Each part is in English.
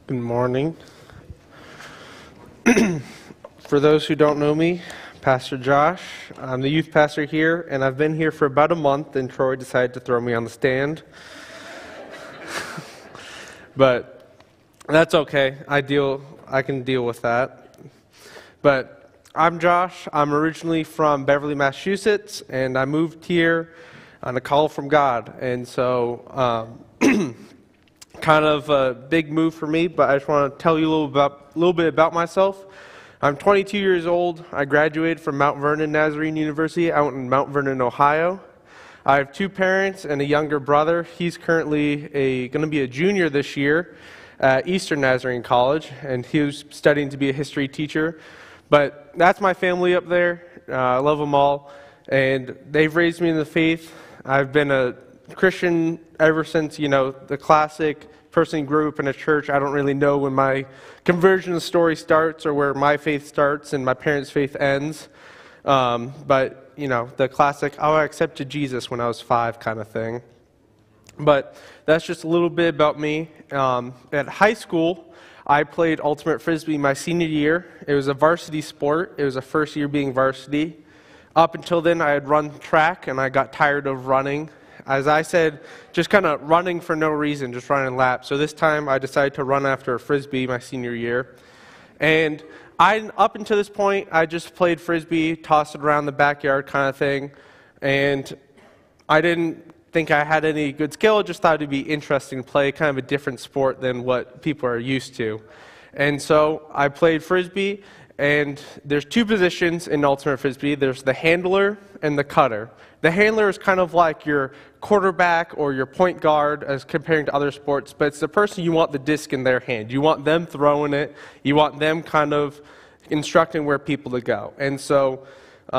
Good morning. For those who don't know me, Pastor Josh, I'm the youth pastor here, and I've been here for about a month, and Troy decided to throw me on the stand. But that's okay. I can deal with that. But I'm Josh. I'm originally from Beverly, Massachusetts, and I moved here on a call from God. And so kind of a big move for me, but I just want to tell you a little bit about myself. I'm 22 years old. I graduated from Mount Vernon Nazarene University out in Mount Vernon, Ohio. I have two parents and a younger brother. He's currently going to be a junior this year at Eastern Nazarene College, and he was studying to be a history teacher. But that's my family up there. I love them all, and they've raised me in the faith. I've been a Christian ever since, the classic person grew up in a church. I don't really know when my conversion story starts or where my faith starts and my parents' faith ends. But, the classic, I accepted Jesus when I was 5 kind of thing. But that's just a little bit about me. At high school, I played Ultimate Frisbee my senior year. It was a varsity sport. It was a first year being varsity. Up until then, I had run track, and I got tired of running. As I said, just kind of running for no reason, just running laps. So this time I decided to run after a Frisbee my senior year. And up until this point, I just played Frisbee, tossed it around the backyard kind of thing. And I didn't think I had any good skill, just thought it'd be interesting to play kind of a different sport than what people are used to. And so I played Frisbee, and there's 2 positions in Ultimate Frisbee. There's the handler and the cutter. The handler is kind of like your quarterback or your point guard as comparing to other sports, but it's the person you want the disc in their hand. You want them throwing it. You want them kind of instructing where people to go. And so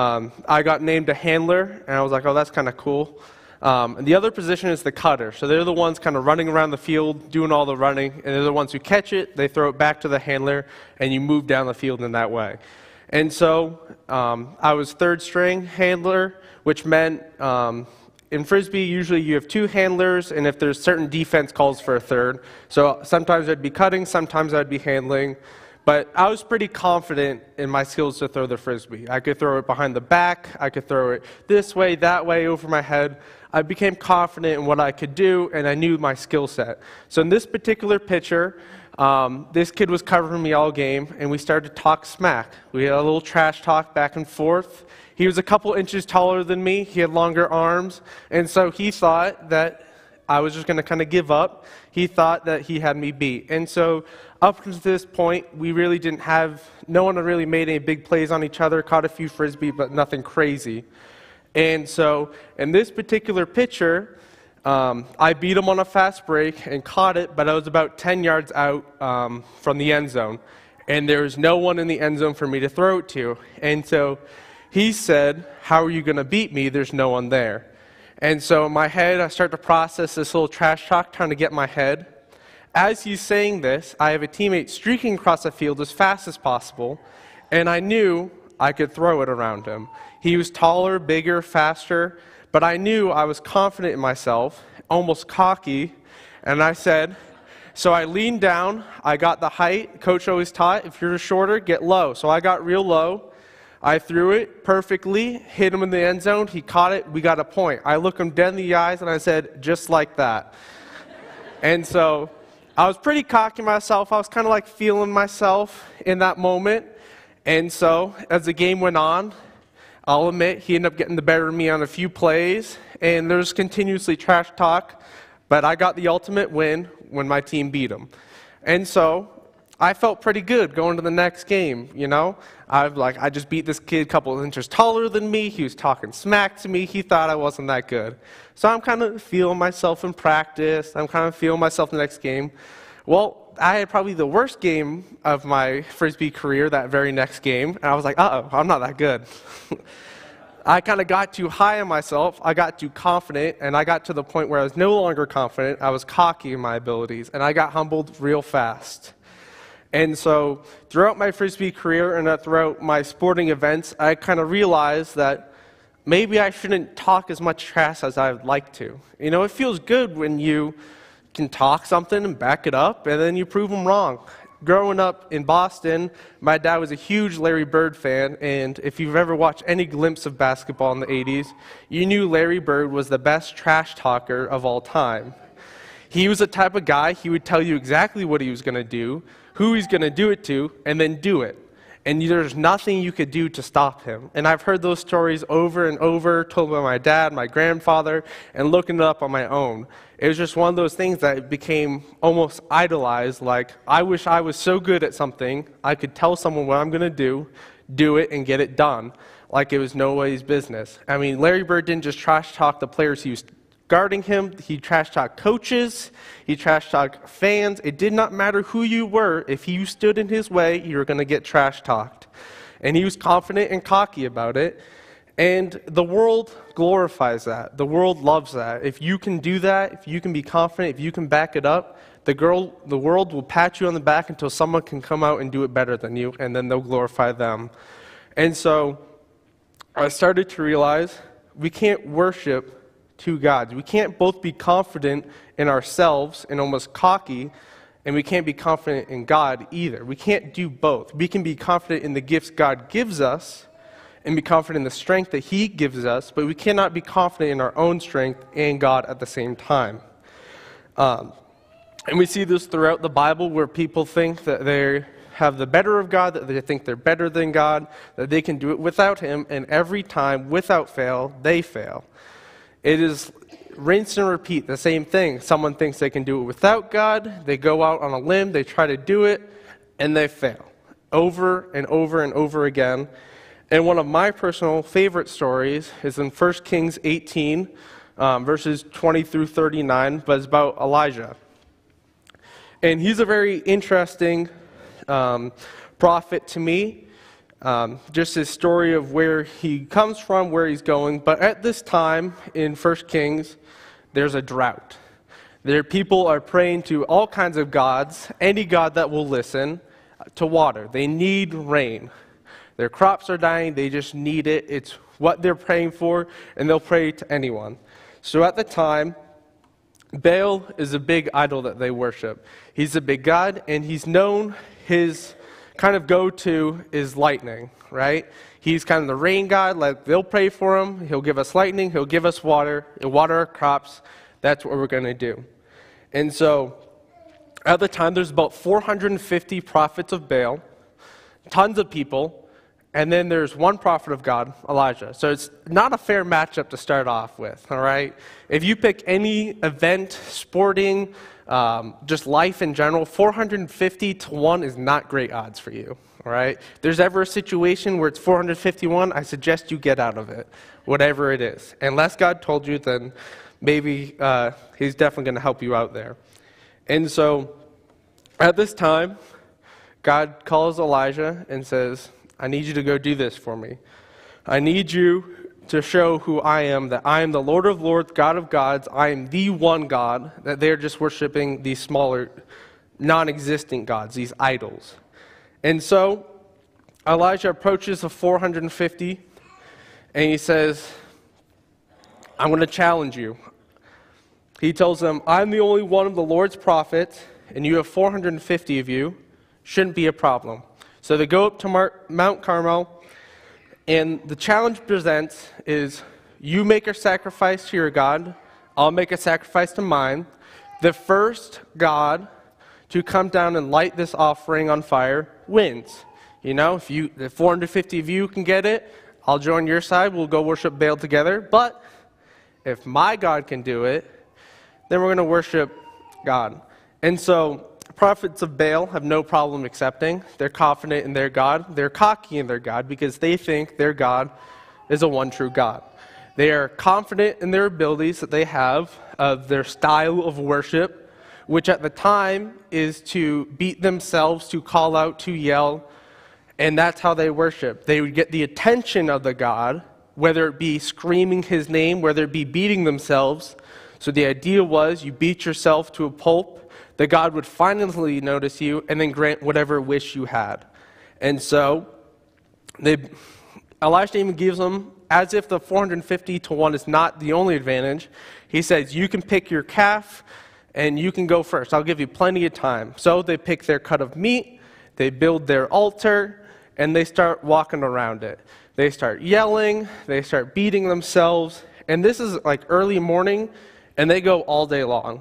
I got named a handler, and I was like, oh, that's kind of cool. And the other position is the cutter. So they're the ones kind of running around the field, doing all the running, and they're the ones who catch it, they throw it back to the handler, and you move down the field in that way. And so I was 3rd string handler, which meant in Frisbee, usually you have 2 handlers, and if there's certain defense calls for a 3rd. So sometimes I'd be cutting, sometimes I'd be handling. But I was pretty confident in my skills to throw the Frisbee. I could throw it behind the back. I could throw it this way, that way, over my head. I became confident in what I could do, and I knew my skill set. So in this particular picture, this kid was covering me all game, and we started to talk smack. We had a little trash talk back and forth. He was a couple inches taller than me. He had longer arms, and so he thought that I was just going to kind of give up. He thought that he had me beat. And so up to this point, we really didn't have, no one really made any big plays on each other, caught a few Frisbee, but nothing crazy. And so in this particular picture, I beat him on a fast break and caught it, but I was about 10 yards out from the end zone. And there was no one in the end zone for me to throw it to. And so he said, how are you going to beat me? There's no one there. And so in my head, I start to process this little trash talk, trying to get my head. As he's saying this, I have a teammate streaking across the field as fast as possible, and I knew I could throw it around him. He was taller, bigger, faster, but I knew I was confident in myself, almost cocky, and I said, so I leaned down, I got the height. Coach always taught, if you're shorter, get low. So I got real low. I threw it perfectly, hit him in the end zone, he caught it, we got a point. I looked him dead in the eyes and I said, just like that. And so I was pretty cocky myself. I was kind of like feeling myself in that moment. And so as the game went on, I'll admit he ended up getting the better of me on a few plays, and there's continuously trash talk, but I got the ultimate win when my team beat him. And so I felt pretty good going to the next game, I just beat this kid a couple of inches taller than me. He was talking smack to me. He thought I wasn't that good. So I'm kind of feeling myself in practice. I'm kind of feeling myself in the next game. Well, I had probably the worst game of my Frisbee career that very next game. And I was like, uh-oh, I'm not that good. I kind of got too high on myself. I got too confident. And I got to the point where I was no longer confident. I was cocky in my abilities. And I got humbled real fast. And so throughout my Frisbee career and throughout my sporting events, I kind of realized that maybe I shouldn't talk as much trash as I would like to. It feels good when you can talk something and back it up, and then you prove them wrong. Growing up in Boston, my dad was a huge Larry Bird fan, and if you've ever watched any glimpse of basketball in the 80s, you knew Larry Bird was the best trash talker of all time. He was the type of guy, he would tell you exactly what he was going to do, who he's going to do it to, and then do it. And there's nothing you could do to stop him. And I've heard those stories over and over, told by my dad, my grandfather, and looking it up on my own. It was just one of those things that became almost idolized, like, I wish I was so good at something, I could tell someone what I'm going to do it, and get it done, like it was nobody's business. I mean, Larry Bird didn't just trash talk the players he was guarding him, he trash talked coaches, he trash talked fans. It did not matter who you were. If you stood in his way, you were going to get trash talked. And he was confident and cocky about it. And the world glorifies that. The world loves that. If you can do that, if you can be confident, if you can back it up, the world will pat you on the back until someone can come out and do it better than you, and then they'll glorify them. And so I started to realize we can't worship two gods. We can't both be confident in ourselves and almost cocky, and we can't be confident in God either. We can't do both. We can be confident in the gifts God gives us and be confident in the strength that He gives us, but we cannot be confident in our own strength and God at the same time. And we see this throughout the Bible where people think that they have the better of God, that they think they're better than God, that they can do it without Him, and every time, without fail, they fail. It is rinse and repeat, the same thing. Someone thinks they can do it without God, they go out on a limb, they try to do it, and they fail. Over and over and over again. And one of my personal favorite stories is in 1 Kings 18, verses 20 through 39, but it's about Elijah. And he's a very interesting prophet to me. Just his story of where he comes from, where he's going. But at this time in 1 Kings, there's a drought. There people are praying to all kinds of gods, any god that will listen, to water. They need rain. Their crops are dying, they just need it. It's what they're praying for, and they'll pray to anyone. So at the time, Baal is a big idol that they worship. He's a big god, and he's known, his kind of go-to is lightning, right? He's kind of the rain god. Like, they'll pray for him. He'll give us lightning. He'll give us water. He'll water our crops. That's what we're going to do. And so at the time, there's about 450 prophets of Baal, tons of people, and then there's one prophet of God, Elijah. So it's not a fair matchup to start off with, all right? If you pick any event, sporting, just life in general, 450 to 1 is not great odds for you, all right? If there's ever a situation where it's 451, I suggest you get out of it, whatever it is. Unless God told you, then maybe He's definitely going to help you out there. And so at this time, God calls Elijah and says, I need you to go do this for me. I need you to show who I am, that I am the Lord of lords, God of gods. I am the one God, that they're just worshiping these smaller, non-existent gods, these idols. And so Elijah approaches the 450, and he says, I'm going to challenge you. He tells them, I'm the only one of the Lord's prophets, and you have 450 of you. Shouldn't be a problem. So they go up to Mount Carmel, and the challenge presents is, you make a sacrifice to your God, I'll make a sacrifice to mine. The first God to come down and light this offering on fire wins. You know, if 450 of you can get it, I'll join your side, we'll go worship Baal together. But if my God can do it, then we're going to worship God. And so prophets of Baal have no problem accepting. They're confident in their God. They're cocky in their God because they think their God is a one true God. They are confident in their abilities that they have, of their style of worship, which at the time is to beat themselves, to call out, to yell, and that's how they worship. They would get the attention of the God, whether it be screaming His name, whether it be beating themselves. So the idea was you beat yourself to a pulp, that God would finally notice you and then grant whatever wish you had. And so Elijah even gives them, as if the 450 to 1 is not the only advantage, he says, you can pick your calf and you can go first. I'll give you plenty of time. So they pick their cut of meat, they build their altar, and they start walking around it. They start yelling, they start beating themselves, and this is like early morning, and they go all day long.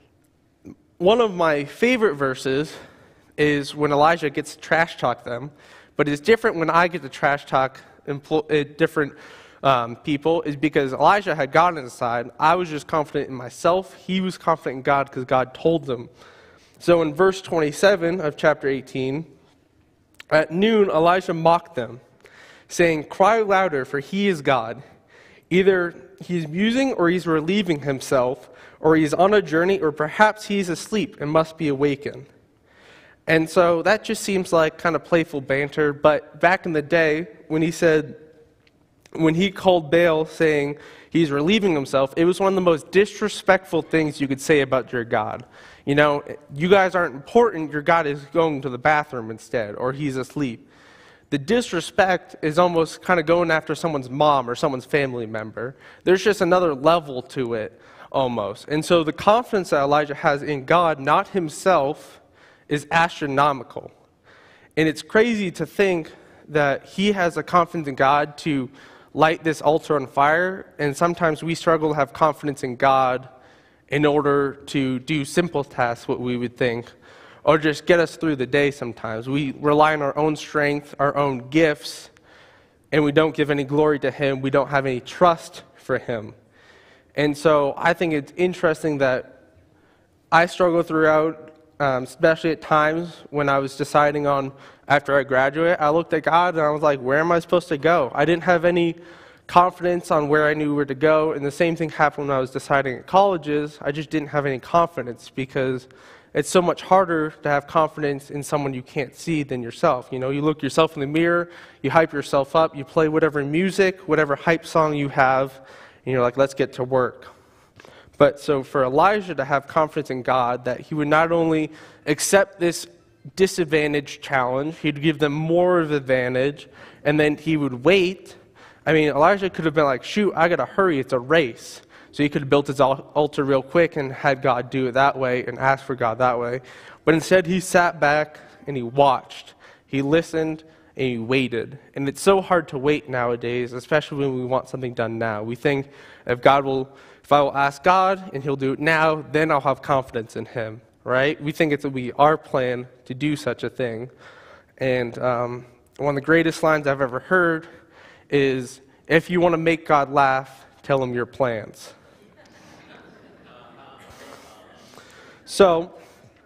One of my favorite verses is when Elijah gets to trash talk them, but it's different when I get to trash talk different people, is because Elijah had God on his side. I was just confident in myself. He was confident in God because God told them. So in verse 27 of chapter 18, at noon Elijah mocked them, saying, "Cry louder, for he is God. Either he's musing or he's relieving himself, or he's on a journey, or perhaps he's asleep and must be awakened." And so that just seems like kind of playful banter, but back in the day, when he called Baal saying he's relieving himself, it was one of the most disrespectful things you could say about your God. You know, you guys aren't important, your God is going to the bathroom instead, or he's asleep. The disrespect is almost kind of going after someone's mom or someone's family member. There's just another level to it, almost. And so the confidence that Elijah has in God, not himself, is astronomical. And it's crazy to think that he has a confidence in God to light this altar on fire, and sometimes we struggle to have confidence in God in order to do simple tasks, what we would think, or just get us through the day sometimes. We rely on our own strength, our own gifts, and we don't give any glory to him. We don't have any trust for him. And so I think it's interesting that I struggle throughout, especially at times when I was deciding on, after I graduate, I looked at God and I was like, where am I supposed to go? I didn't have any confidence on where I knew where to go, and the same thing happened when I was deciding at colleges. I just didn't have any confidence because it's so much harder to have confidence in someone you can't see than yourself. You know, you look yourself in the mirror, you hype yourself up, you play whatever music, whatever hype song you have, and you're like, let's get to work. But so for Elijah to have confidence in God that he would not only accept this disadvantage challenge, he'd give them more of an advantage, and then he would wait. I mean, Elijah could have been like, shoot, I gotta hurry, it's a race. So he could have built his altar real quick and had God do it that way and asked for God that way. But instead he sat back and he watched. He listened and he waited. And it's so hard to wait nowadays, especially when we want something done now. We think if I will ask God and he'll do it now, then I'll have confidence in him, right? We think it will be our plan to do such a thing. And one of the greatest lines I've ever heard is, if you want to make God laugh, tell him your plans. So,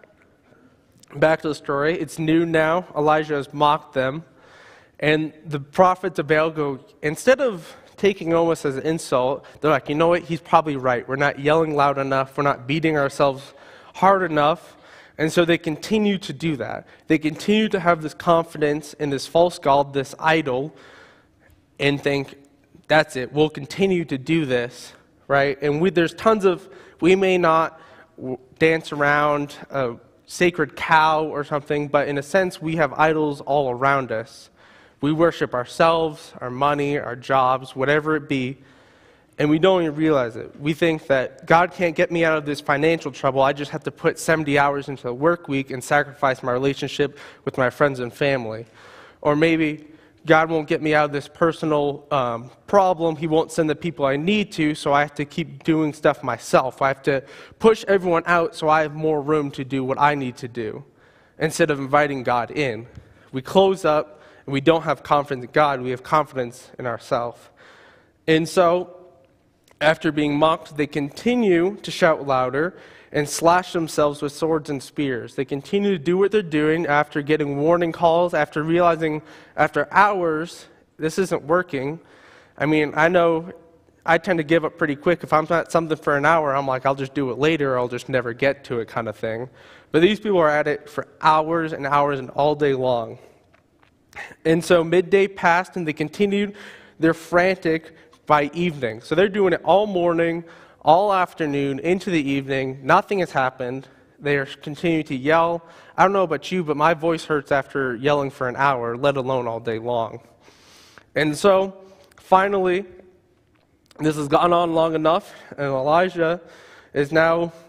back to the story. It's noon now. Elijah has mocked them. And the prophets of Baal go, instead of taking almost as an insult, they're like, you know what, he's probably right. We're not yelling loud enough. We're not beating ourselves hard enough. And so they continue to do that. They continue to have this confidence in this false god, this idol, and think, that's it, we'll continue to do this, right? And there's tons of, we may not dance around a sacred cow or something, but in a sense, we have idols all around us. We worship ourselves, our money, our jobs, whatever it be, and we don't even realize it. We think that God can't get me out of this financial trouble. I just have to put 70 hours into the work week and sacrifice my relationship with my friends and family. Or maybe God won't get me out of this personal problem. He won't send the people I need to, so I have to keep doing stuff myself. I have to push everyone out so I have more room to do what I need to do, instead of inviting God in. We close up, and we don't have confidence in God. We have confidence in ourselves. And so, after being mocked, they continue to shout louder and slash themselves with swords and spears. They continue to do what they're doing after getting warning calls, after realizing after hours, this isn't working. I mean, I know I tend to give up pretty quick. If I'm at something for an hour, I'm like, I'll just do it later, or I'll just never get to it kind of thing. But these people are at it for hours and hours and all day long. And so midday passed, and they continued. They're frantic by evening. So they're doing it all morning, all afternoon, into the evening. Nothing has happened. They are continuing to yell. I don't know about you, but my voice hurts after yelling for an hour, let alone all day long. And so, finally, this has gone on long enough, and Elijah is now,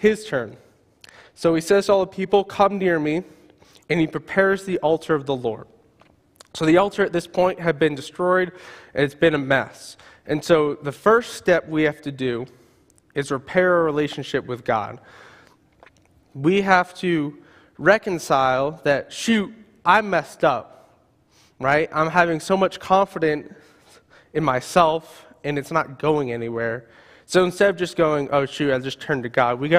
his turn. So he says to all the people, "Come near me," and he prepares the altar of the Lord. So the altar at this point had been destroyed, and it's been a mess. And so the first step we have to do is repair our relationship with God. We have to reconcile that, shoot, I messed up, right? I'm having so much confidence in myself, and it's not going anywhere. So instead of just going, oh, shoot, I just turned to God, we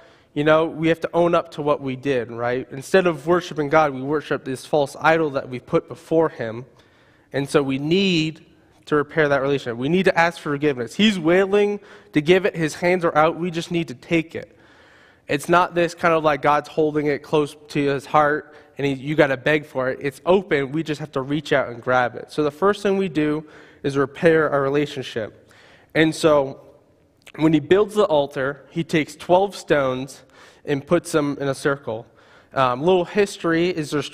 have to own up to what we did, right? Instead of worshiping God, we worship this false idol that we put before him. And so we need to repair that relationship. We need to ask for forgiveness. He's willing to give it. His hands are out. We just need to take it. It's not this kind of like God's holding it close to his heart and you got to beg for it. It's open. We just have to reach out and grab it. So the first thing we do is repair our relationship. And so when he builds the altar, he takes 12 stones and puts them in a circle. Little history is there's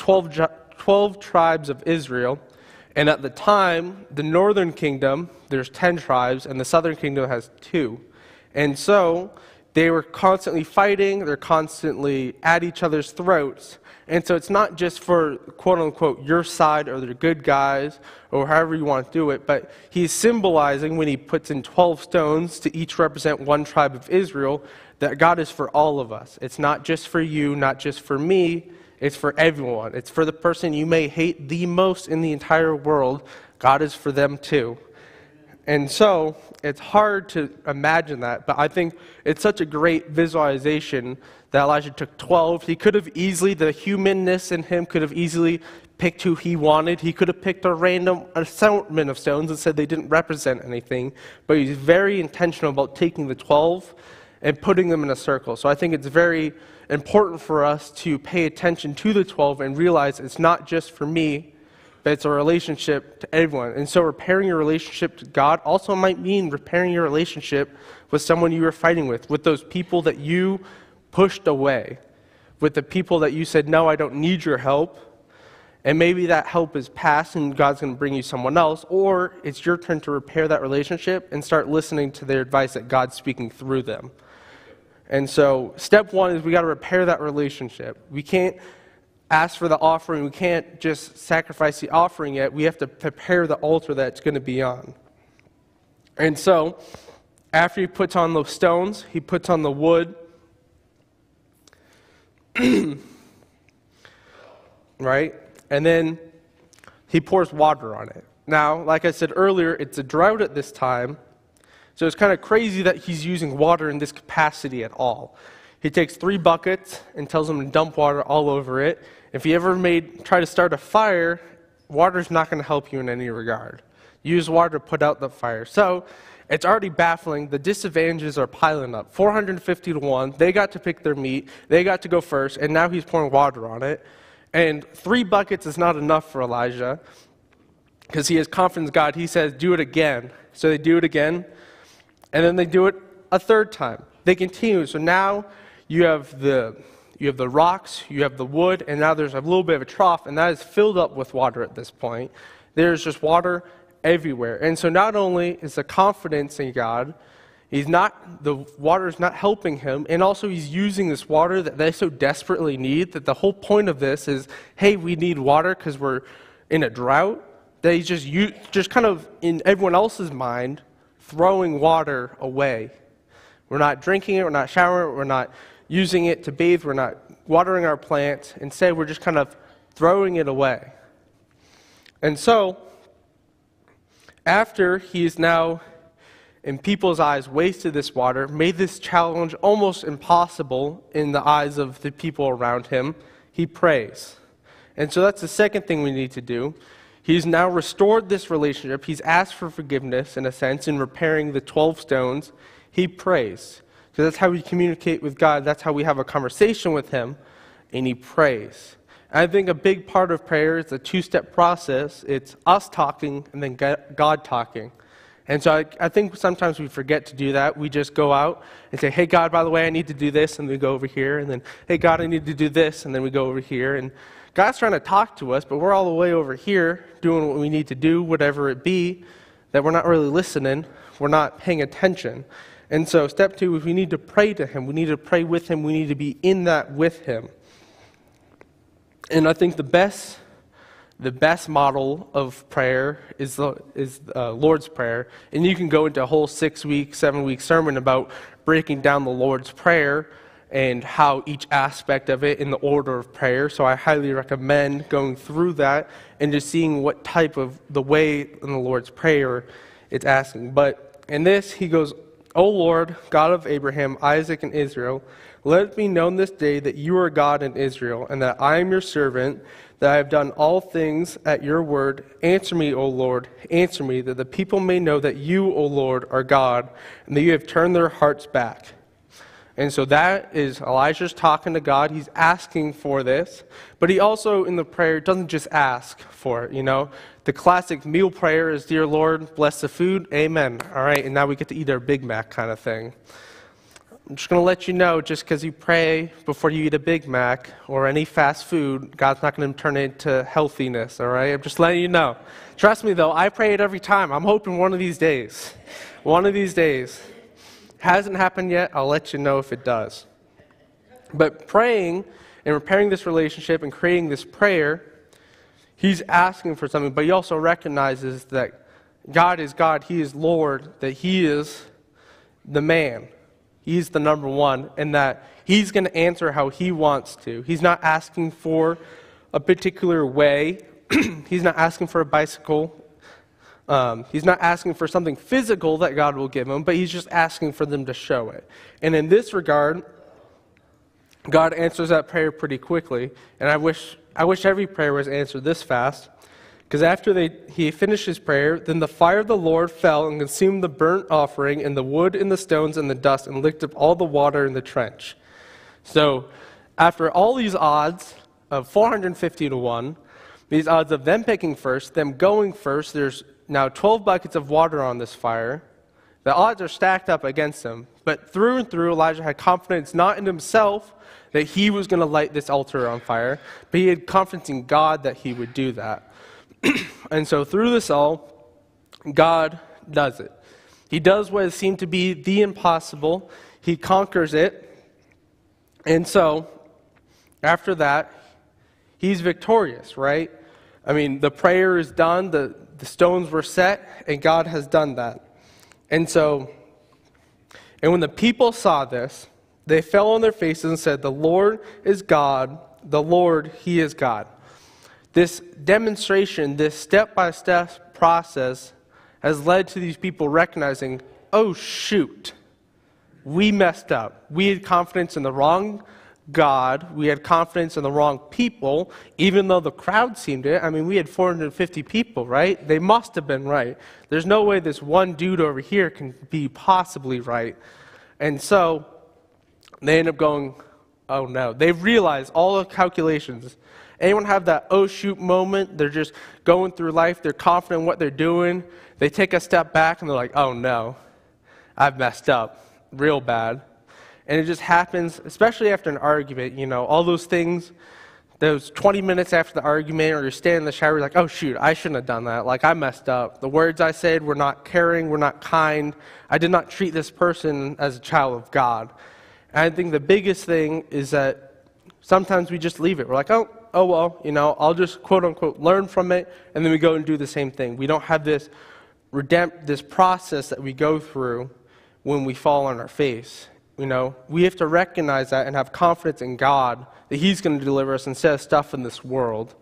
12 tribes of Israel. And at the time, the northern kingdom, there's 10 tribes, and the southern kingdom has 2. And so they were constantly fighting. They're constantly at each other's throats. And so it's not just for, quote-unquote, your side or the good guys or however you want to do it, but he's symbolizing when he puts in 12 stones to each represent one tribe of Israel that God is for all of us. It's not just for you, not just for me. It's for everyone. It's for the person you may hate the most in the entire world. God is for them too. And so it's hard to imagine that, but I think it's such a great visualization that Elijah took 12. He could have easily, the humanness in him could have easily picked who he wanted. He could have picked a random assortment of stones and said they didn't represent anything, but he's very intentional about taking the 12 and putting them in a circle. So I think it's very important for us to pay attention to the 12 and realize it's not just for me, but it's a relationship to everyone. And so repairing your relationship to God also might mean repairing your relationship with someone you were fighting with those people that you pushed away, with the people that you said, no, I don't need your help. And maybe that help is past and God's going to bring you someone else, or it's your turn to repair that relationship and start listening to their advice that God's speaking through them. And so step one is we got to repair that relationship. We can't ask for the offering. We can't just sacrifice the offering yet. We have to prepare the altar that it's going to be on. And so after he puts on those stones, he puts on the wood. Right? And then he pours water on it. Now, like I said earlier, it's a drought at this time. So it's kind of crazy that he's using water in this capacity at all. He takes 3 buckets and tells them to dump water all over it. If you ever try to start a fire, water's not going to help you in any regard. Use water to put out the fire. So it's already baffling. The disadvantages are piling up. 450 to 1. They got to pick their meat. They got to go first, and now he's pouring water on it. And 3 buckets is not enough for Elijah because he has confidence in God. He says, do it again. So they do it again. And then they do it a 3rd time. They continue. So now you have the rocks, you have the wood, and now there's a little bit of a trough, and that is filled up with water at this point. There's just water everywhere. And so not only is the confidence in God, the water is not helping him, and also he's using this water that they so desperately need, that the whole point of this is, hey, we need water because we're in a drought. That he's just kind of, in everyone else's mind, throwing water away. We're not drinking it, we're not showering it, we're not using it to bathe, we're not watering our plants. Instead, we're just kind of throwing it away. And so, after he's now, in people's eyes, wasted this water, made this challenge almost impossible in the eyes of the people around him, he prays. And so that's the second thing we need to do. He's now restored this relationship. He's asked for forgiveness, in a sense, in repairing the 12 stones. He prays. Because that's how we communicate with God. That's how we have a conversation with him. And he prays. And I think a big part of prayer is a 2-step process. It's us talking and then God talking. And so I think sometimes we forget to do that. We just go out and say, hey, God, by the way, I need to do this. And we go over here. And then, hey, God, I need to do this. And then we go over here. And God's trying to talk to us, but we're all the way over here doing what we need to do, whatever it be, that we're not really listening. We're not paying attention. And so step 2 is we need to pray to him. We need to pray with him. We need to be in that with him. And I think the best model of prayer is Lord's Prayer. And you can go into a whole 6-week, 7-week sermon about breaking down the Lord's Prayer and how each aspect of it in the order of prayer. So I highly recommend going through that and just seeing what type of the way in the Lord's Prayer it's asking. But in this, he goes, O Lord, God of Abraham, Isaac, and Israel, let it be known this day that you are God in Israel, and that I am your servant, that I have done all things at your word. Answer me, O Lord, answer me, that the people may know that you, O Lord, are God, and that you have turned their hearts back. And so that is Elijah's talking to God. He's asking for this. But he also, in the prayer, doesn't just ask for it, The classic meal prayer is, Dear Lord, bless the food. Amen. All right, and now we get to eat our Big Mac kind of thing. I'm just going to let you know, just because you pray before you eat a Big Mac or any fast food, God's not going to turn it into healthiness, all right? I'm just letting you know. Trust me, though, I pray it every time. I'm hoping one of these days. Hasn't happened yet. I'll let you know if it does. But praying and repairing this relationship and creating this prayer, he's asking for something, but he also recognizes that God is God, he is Lord, that he is the man. He's the number one, and that he's going to answer how he wants to. He's not asking for a particular way. He's not asking for a bicycle. He's not asking for something physical that God will give him, but he's just asking for them to show it. And in this regard, God answers that prayer pretty quickly, and I wish every prayer was answered this fast, because after he finished his prayer, then the fire of the Lord fell and consumed the burnt offering and the wood and the stones and the dust and licked up all the water in the trench. So after all these odds of 450 to 1, these odds of them picking first, them going first, there's now 12 buckets of water on this fire. The odds are stacked up against him. But through and through, Elijah had confidence not in himself that he was going to light this altar on fire, but he had confidence in God that he would do that. And so through this all, God does it. He does what seemed to be the impossible. He conquers it. And so, after that, he's victorious, right? I mean, the prayer is done, the stones were set, and God has done that. And when the people saw this, they fell on their faces and said, The Lord is God, the Lord, he is God. This demonstration, this step-by-step process has led to these people recognizing, oh shoot, we messed up. We had confidence in the wrong God. We had confidence in the wrong people, even though the crowd seemed it. I mean, we had 450 people, right? They must have been right. There's no way this one dude over here can be possibly right. And so they end up going, oh no. They realize all the calculations. Anyone have that oh shoot moment? They're just going through life. They're confident in what they're doing. They take a step back and they're like, oh no, I've messed up real bad. And it just happens, especially after an argument, all those things, those 20 minutes after the argument, or you're standing in the shower, you're like, oh shoot, I shouldn't have done that. Like, I messed up. The words I said were not caring, were not kind. I did not treat this person as a child of God. And I think the biggest thing is that sometimes we just leave it. We're like, oh well, I'll just quote unquote learn from it, and then we go and do the same thing. We don't have this process that we go through when we fall on our face. We have to recognize that and have confidence in God that he's going to deliver us instead of stuff in this world.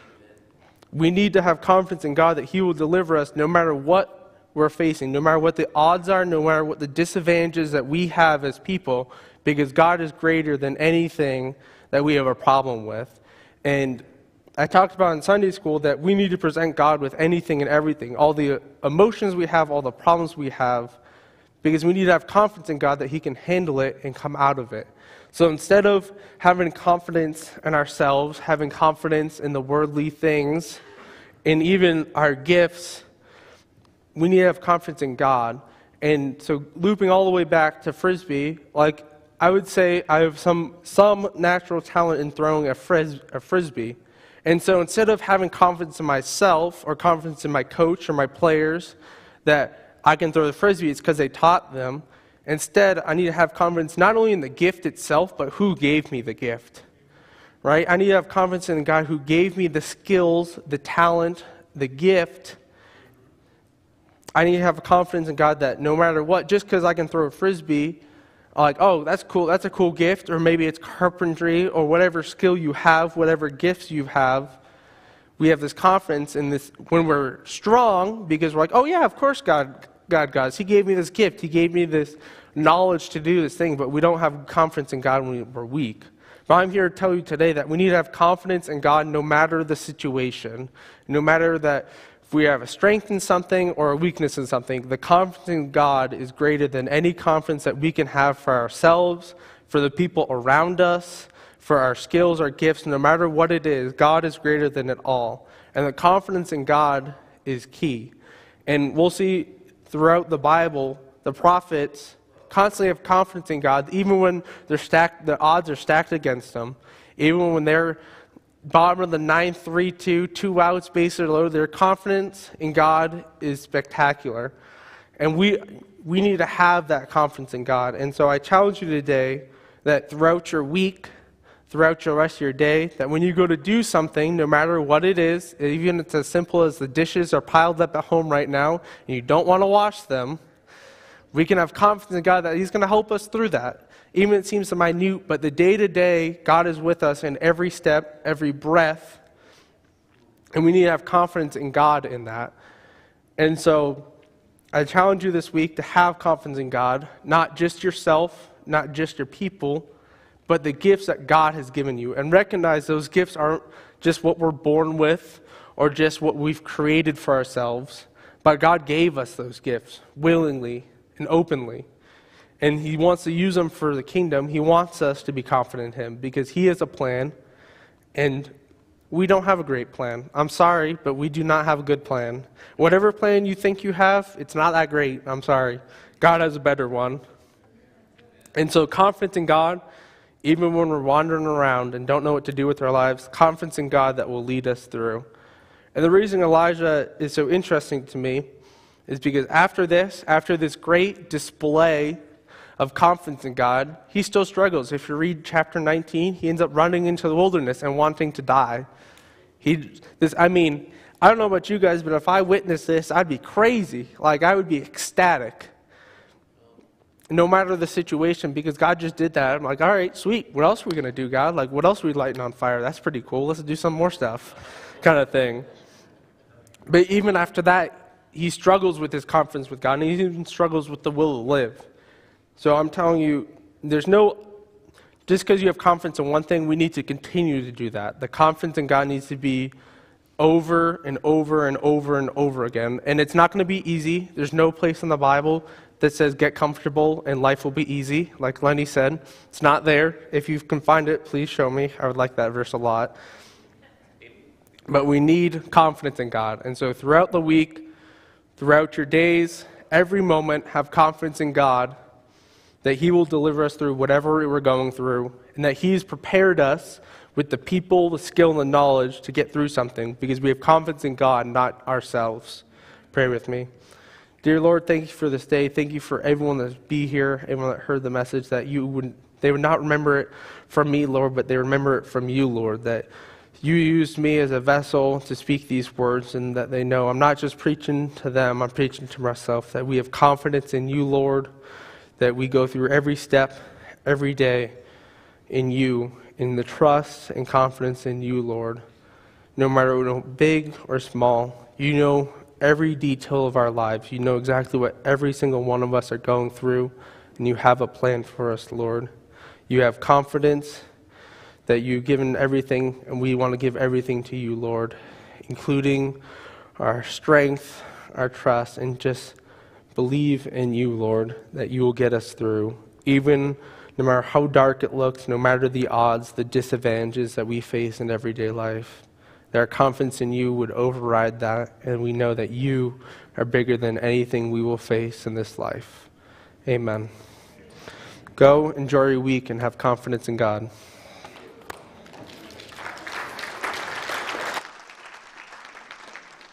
We need to have confidence in God that he will deliver us no matter what we're facing, no matter what the odds are, no matter what the disadvantages that we have as people, because God is greater than anything that we have a problem with. And I talked about in Sunday school that we need to present God with anything and everything, all the emotions we have, all the problems we have, because we need to have confidence in God that he can handle it and come out of it. So instead of having confidence in ourselves, having confidence in the worldly things, and even our gifts, we need to have confidence in God. And so looping all the way back to Frisbee, like I would say I have some natural talent in throwing a Frisbee. And so instead of having confidence in myself or confidence in my coach or my players that I can throw the Frisbee, it's because they taught them. Instead, I need to have confidence not only in the gift itself, but who gave me the gift. Right? I need to have confidence in the God who gave me the skills, the talent, the gift. I need to have confidence in God that no matter what, just because I can throw a frisbee, like, oh, that's cool, that's a cool gift, or maybe it's carpentry, or whatever skill you have, whatever gifts you have, we have this confidence in this when we're strong, because we're like, oh yeah, of course God, He gave me this gift, He gave me this knowledge to do this thing, but we don't have confidence in God when we're weak. But I'm here to tell you today that we need to have confidence in God no matter the situation, no matter that if we have a strength in something or a weakness in something, the confidence in God is greater than any confidence that we can have for ourselves, for the people around us, for our skills, our gifts. No matter what it is, God is greater than it all. And the confidence in God is key. And we'll see throughout the Bible, the prophets constantly have confidence in God, even when they're stacked, the odds are stacked against them. Even when they're bottom of the ninth, 3-2, 2 outs, bases are loaded, their confidence in God is spectacular. And we need to have that confidence in God. And so I challenge you today that throughout your week, throughout your rest of your day, that when you go to do something, no matter what it is, even if it's as simple as the dishes are piled up at home right now, and you don't want to wash them, we can have confidence in God that He's going to help us through that. Even if it seems minute, but the day-to-day, God is with us in every step, every breath, and we need to have confidence in God in that. And so I challenge you this week to have confidence in God, not just yourself, not just your people, but the gifts that God has given you. And recognize those gifts aren't just what we're born with or just what we've created for ourselves, but God gave us those gifts willingly and openly. And He wants to use them for the kingdom. He wants us to be confident in Him because He has a plan, and we don't have a great plan. I'm sorry, but we do not have a good plan. Whatever plan you think you have, it's not that great. I'm sorry. God has a better one. And so confidence in God, even when we're wandering around and don't know what to do with our lives, confidence in God that will lead us through. And the reason Elijah is so interesting to me is because after this great display of confidence in God, he still struggles. If you read chapter 19, he ends up running into the wilderness and wanting to die. I don't know about you guys, but if I witnessed this, I'd be crazy. Like, I would be ecstatic. No matter the situation, because God just did that. I'm like, all right, sweet. What else are we going to do, God? Like, what else are we lighting on fire? That's pretty cool. Let's do some more stuff, kind of thing. But even after that, he struggles with his confidence with God, and he even struggles with the will to live. So I'm telling you, just because you have confidence in one thing, we need to continue to do that. The confidence in God needs to be over and over and over and over again. And it's not going to be easy. There's no place in the Bible that says get comfortable and life will be easy, like Lenny said. It's not there. If you can find it, please show me. I would like that verse a lot. But we need confidence in God. And so throughout the week, throughout your days, every moment, have confidence in God that He will deliver us through whatever we're going through, and that He's prepared us with the people, the skill, and the knowledge to get through something, because we have confidence in God, not ourselves. Pray with me. Dear Lord, thank you for this day. Thank you for everyone that be here, everyone that heard the message, that they would not remember it from me, Lord, but they remember it from you, Lord, that you used me as a vessel to speak these words, and that they know I'm not just preaching to them, I'm preaching to myself, that we have confidence in you, Lord, that we go through every step, every day in you, in the trust and confidence in you, Lord. No matter big or small, you know every detail of our lives. You know exactly what every single one of us are going through, and you have a plan for us, Lord. You have confidence that you've given everything, and we want to give everything to you, Lord, including our strength, our trust, and just believe in you, Lord, that you will get us through. Even no matter how dark it looks, no matter the odds, the disadvantages that we face in everyday life, that our confidence in you would override that, and we know that you are bigger than anything we will face in this life. Amen. Go, enjoy your week, and have confidence in God.